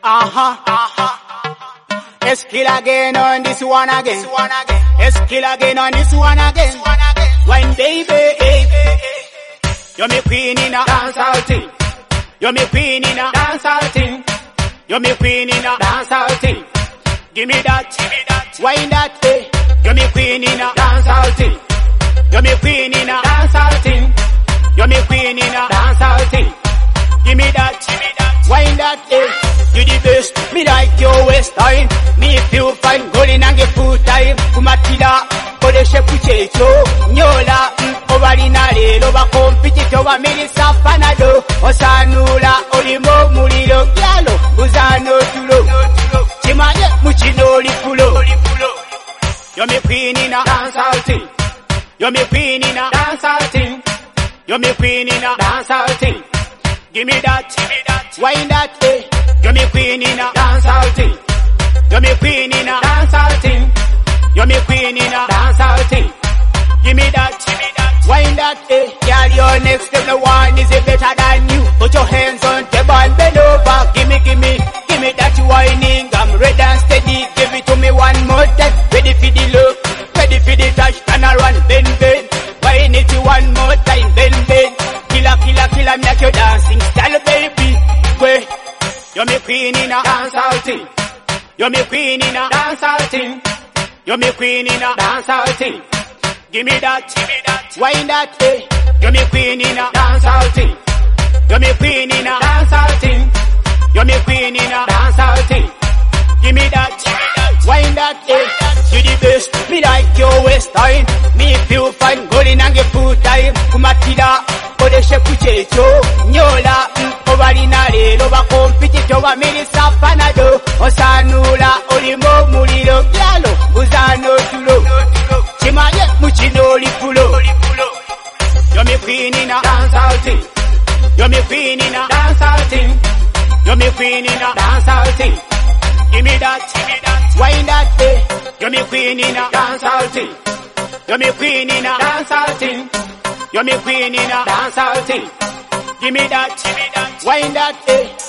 Skill again on this one again. Skill again on this one again. Wine baby, you're me queen in a dancehall thing. You're me queen in a dancehall thing. You're me queen in a dancehall thing. Give me that, wine that, You're me queen in a dancehall thing. You're me queen in a dancehall thing. You're me queen in a dancehall thing. Give me that, wine that, You the best, me like your waist time. Me feel fine, golden and get food time. Kumatida, kodeshe kuchecho. Nyola, obalina lelo bakompiti wa milisa panado. Osanula, olimo mulilo, yalo, uzano tulo. Chimanye, muchino lipulo. You're me queen in a dancehall thing. You're me queen in a dancehall thing. You're me queen in a dancehall thing. Give me that, wine that, You're me queen in a dancehall thing. You're me queen in a dancehall thing. You're me queen in a dancehall thing. Give me that, wine that, Girl, your next step, no one is better than you. Put your hands on the ball, bend over. Give me that whining. I'm ready and steady. Give it to me one more time. Ready for the look, ready for the touch. Turn around, bend. Wine it one more time, bend. Killer, make you dancing style, baby. Wait, you're me queen in a dancehall thing. You're me queen in a dancehall thing. You're me queen in a dancehall thing. Give me that, wine that, You're me queen in a dancehall thing. You're me queen in a dancehall thing. You're me queen in a dancehall thing. Give me that, wine that, You the best, me like your waist time. Me feel fine, golden and get food time. Kumatida, kodeshe kuchecho. Nyola, obalina lelo bakompiti wa milisa panado. Osanula, olimo mulilo, yalo, uzano tulo. Chimanye, muchino lipulo. You're me queen in a dancehall thing. You're me queen in a dancehall thing. You're me queen in a dancehall thing. Give me that, wine that, You're me queen in a dancehall thing. You're me queen in a dancehall thing. You're me queen in a dancehall thing. Give me that, wine that,